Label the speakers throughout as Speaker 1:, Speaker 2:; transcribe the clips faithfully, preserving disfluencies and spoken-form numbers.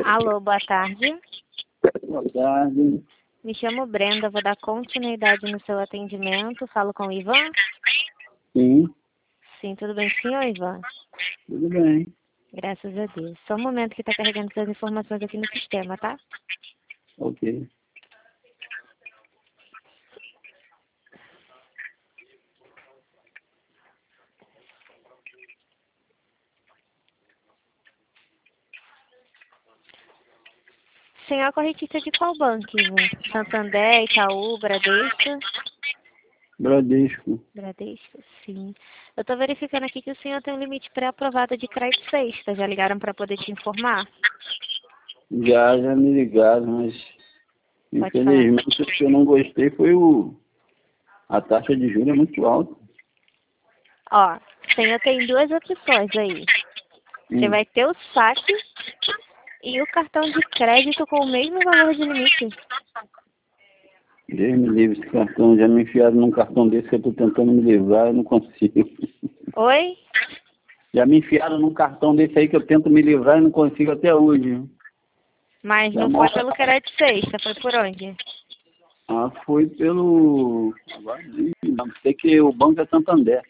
Speaker 1: Alô, boa tarde.
Speaker 2: Boa tarde.
Speaker 1: Me chamo Brenda, vou dar continuidade no seu atendimento. Falo com o Ivan?
Speaker 2: Sim,
Speaker 1: Sim, tudo bem, senhor Ivan?
Speaker 2: tudo bem.
Speaker 1: Graças a Deus. Só um momento que está carregando suas informações aqui no sistema, tá?
Speaker 2: Ok.
Speaker 1: Senhor, a correntista de qual banco, Ivan? Santander, Itaú, Bradesco?
Speaker 2: Bradesco.
Speaker 1: Bradesco, sim. Eu estou verificando aqui que o senhor tem um limite pré-aprovado de crédito sexta. Já ligaram para poder te informar?
Speaker 2: Já, já me ligaram, mas
Speaker 1: Pode falar.
Speaker 2: infelizmente o que eu não gostei foi o... A taxa de juros é muito alta.
Speaker 1: Ó, o senhor tem duas opções aí. Você
Speaker 2: Hum.
Speaker 1: vai ter o saque e o cartão de crédito com o mesmo valor de limite.
Speaker 2: Deus me livre esse cartão. Já me enfiaram num cartão desse que eu estou tentando me livrar e não consigo.
Speaker 1: Oi?
Speaker 2: Já me enfiaram num cartão desse aí que eu tento me livrar e não consigo até hoje.
Speaker 1: Mas
Speaker 2: Já
Speaker 1: não foi
Speaker 2: mostra-
Speaker 1: pelo crédito sexta, foi por onde?
Speaker 2: Ah, foi pelo... Agora não sei que o banco é Santander.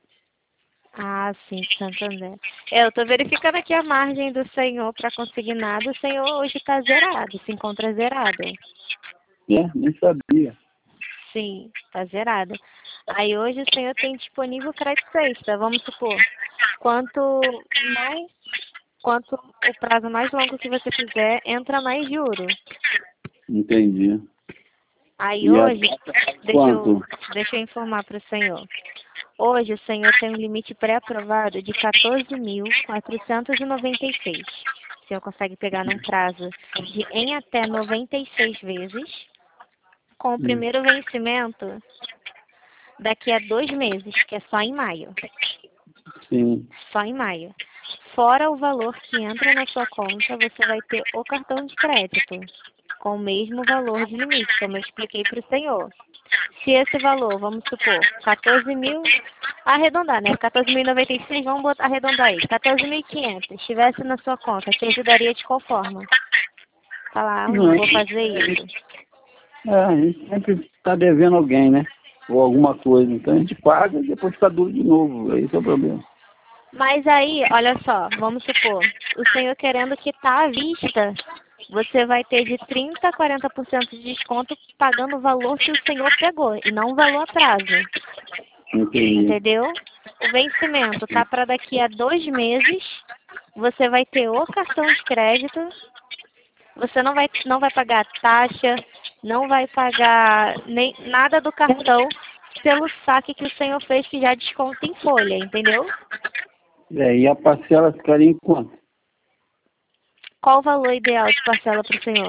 Speaker 1: Ah, sim, Santander. É, eu estou verificando aqui a margem do senhor para conseguir nada. O senhor hoje está zerado, se encontra zerado.
Speaker 2: É, nem sabia.
Speaker 1: Sim, está zerado. Aí hoje o senhor tem disponível crédito sexta, vamos supor. Quanto mais, quanto o prazo mais longo que você fizer, entra mais juro.
Speaker 2: Entendi.
Speaker 1: Aí
Speaker 2: E a
Speaker 1: hoje, deixa eu,
Speaker 2: quanto?
Speaker 1: deixa eu informar para o senhor. Hoje o senhor tem um limite pré-aprovado de quatorze mil quatrocentos e noventa e seis. O senhor consegue pegar num prazo de em até noventa e seis vezes, com o
Speaker 2: Hum.
Speaker 1: primeiro vencimento daqui a dois meses, que é só em maio.
Speaker 2: Sim.
Speaker 1: Só em maio. Fora o valor que entra na sua conta, você vai ter o cartão de crédito, com o mesmo valor de limite, como eu expliquei para o senhor. Se esse valor, vamos supor, quatorze mil, arredondar, né? quatorze mil e noventa e seis, vamos botar, arredondar aí. quatorze mil e quinhentos, estivesse na sua conta, te ajudaria de qual forma? Falar, ah,
Speaker 2: Não,
Speaker 1: vou fazer isso.
Speaker 2: é, a gente sempre está devendo alguém, né? Ou alguma coisa. Então a gente paga e depois fica duro de novo. Esse é o problema.
Speaker 1: Mas aí, olha só, vamos supor, o senhor querendo quitar à vista, você vai ter de trinta a quarenta por cento de desconto pagando o valor que o senhor pegou, e não o valor a prazo.
Speaker 2: Entendi.
Speaker 1: Entendeu? O vencimento tá para daqui a dois meses. Você vai ter o cartão de crédito. Você não vai, não vai pagar taxa, não vai pagar nem nada do cartão pelo saque que o senhor fez, que já desconta em folha, entendeu?
Speaker 2: É, e a parcela ficaria em quanto?
Speaker 1: Qual o valor ideal de parcela para o senhor?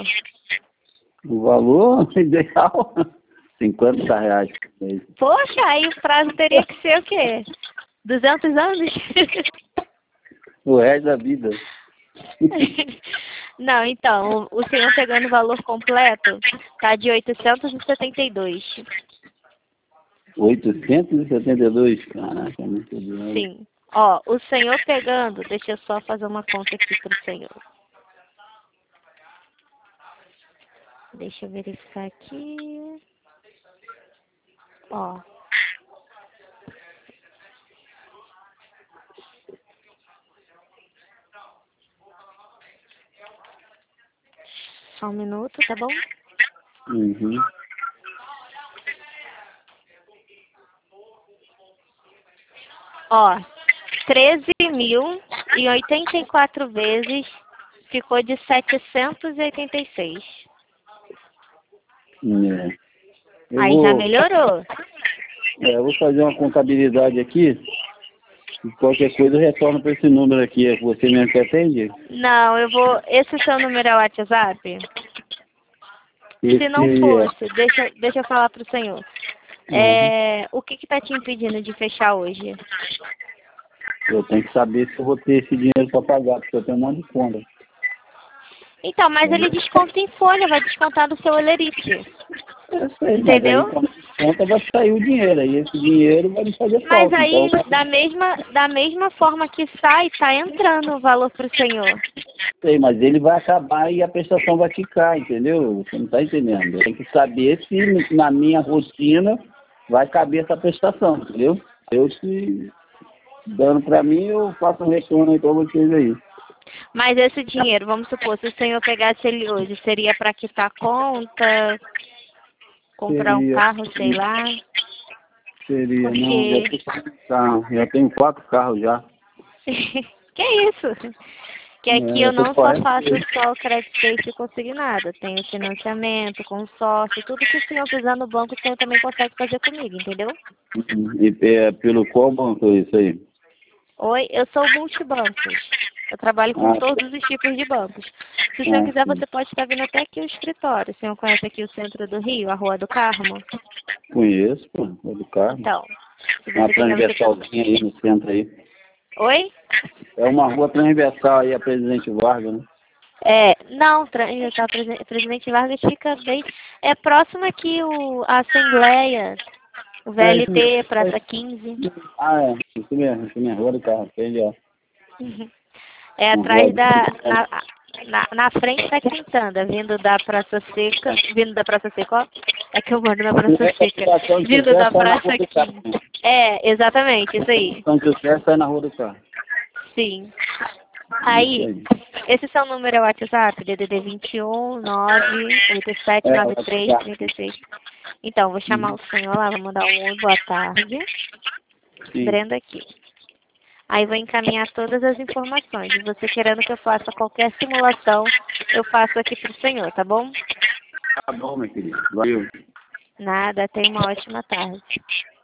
Speaker 2: O valor ideal, cinquenta reais.
Speaker 1: Poxa, aí o prazo teria que ser o quê? duzentos anos?
Speaker 2: O resto da vida.
Speaker 1: Não, então, o, o senhor pegando o valor completo, tá de oitocentos e setenta e dois.
Speaker 2: oitocentos e setenta e dois? Caraca, é muito dinheiro.
Speaker 1: Sim. Ó, o senhor pegando, deixa eu só fazer uma conta aqui pro senhor. Deixa eu verificar aqui. Ó. Só um minuto, tá bom?
Speaker 2: Uhum.
Speaker 1: Ó, treze mil e oitenta e quatro vezes ficou de setecentos e oitenta e seis.
Speaker 2: É. Eu
Speaker 1: Aí já
Speaker 2: vou,
Speaker 1: melhorou.
Speaker 2: é, eu vou fazer uma contabilidade aqui. E qualquer coisa eu retorno para esse número aqui. É você mesmo que atende?
Speaker 1: Não, eu vou. Esse seu número é o WhatsApp? Se não
Speaker 2: Esse é.
Speaker 1: fosse, deixa, deixa eu falar pro senhor.
Speaker 2: Uhum.
Speaker 1: É, o que que tá te impedindo de fechar hoje?
Speaker 2: Eu tenho que saber se eu vou ter esse dinheiro para pagar, porque eu tenho um monte de conta.
Speaker 1: Então, mas ele desconta em folha, vai descontar do seu olerite.
Speaker 2: Eu sei, mas aí
Speaker 1: Entendeu?
Speaker 2: quando conta vai sair o dinheiro, aí esse dinheiro vai me fazer
Speaker 1: Mas
Speaker 2: falta.
Speaker 1: aí,
Speaker 2: Então,
Speaker 1: da mesma, da mesma forma que sai, tá entrando o valor pro senhor.
Speaker 2: sei, mas ele vai acabar e a prestação vai ficar, entendeu? Você não está entendendo. Tem que saber se na minha rotina vai caber essa prestação, entendeu? Eu se dando para mim, eu faço um retorno aí para vocês aí.
Speaker 1: Mas esse dinheiro, vamos supor, se o senhor pegasse ele hoje, seria para quitar conta, comprar um
Speaker 2: Seria,
Speaker 1: carro, sei lá?
Speaker 2: seria,
Speaker 1: Porque...
Speaker 2: não, já tenho quatro carros, já tenho quatro carros já.
Speaker 1: Que isso? Que aqui
Speaker 2: É,
Speaker 1: eu
Speaker 2: eu tô
Speaker 1: não só
Speaker 2: correto.
Speaker 1: faço só o crédito safe consignado, tenho financiamento, consórcio, tudo que o senhor fizer no banco, o senhor também consegue fazer comigo, entendeu?
Speaker 2: E é, pelo qual banco é isso aí?
Speaker 1: Oi, eu sou multibancos. Eu trabalho com
Speaker 2: Ah,
Speaker 1: todos os tipos de bancos. Se o senhor
Speaker 2: ah,
Speaker 1: quiser,
Speaker 2: sim.
Speaker 1: você pode estar vindo até aqui ao escritório. O senhor conhece aqui o centro do Rio, a Rua do Carmo?
Speaker 2: Conheço, pô, é do carro.
Speaker 1: Então, se
Speaker 2: Uma
Speaker 1: você quiser, você também.
Speaker 2: transversalzinha aí no centro aí.
Speaker 1: Oi?
Speaker 2: É uma rua transversal aí, a Presidente Vargas, né?
Speaker 1: É, não, tra- tá, Presi- Presidente Vargas fica bem... É próximo aqui o, a Assembleia, o
Speaker 2: É isso
Speaker 1: V L T,
Speaker 2: mesmo.
Speaker 1: Praça quinze.
Speaker 2: Ah, é. Isso mesmo, isso mesmo. Rua do carro. Entendi, ó.
Speaker 1: É
Speaker 2: Uma rua
Speaker 1: atrás
Speaker 2: do-
Speaker 1: da... Na, na, na frente da Quintanda, vindo da Praça Seca... Vindo da Praça Seca, ó. É que eu moro na Praça Seca.
Speaker 2: Estação de
Speaker 1: Vindo da
Speaker 2: sucesso é na
Speaker 1: Praça
Speaker 2: Rua do Carro.
Speaker 1: quinze. É, exatamente, isso aí.
Speaker 2: Estação de sucesso é na Rua do Carro.
Speaker 1: Sim.
Speaker 2: Isso
Speaker 1: Aí,
Speaker 2: aí.
Speaker 1: esse seu número é o WhatsApp, D D D vinte e um, nove oito sete
Speaker 2: É,
Speaker 1: nove
Speaker 2: o
Speaker 1: três
Speaker 2: WhatsApp.
Speaker 1: três seis. Então, vou chamar o senhor lá, vou mandar um oi, boa tarde.
Speaker 2: Sim.
Speaker 1: Brenda aqui. Aí vou encaminhar todas as informações. E você querendo que eu faça qualquer simulação, eu faço aqui pro senhor, tá bom?
Speaker 2: Tá bom, meu querido. Valeu.
Speaker 1: Nada, tenha uma ótima tarde.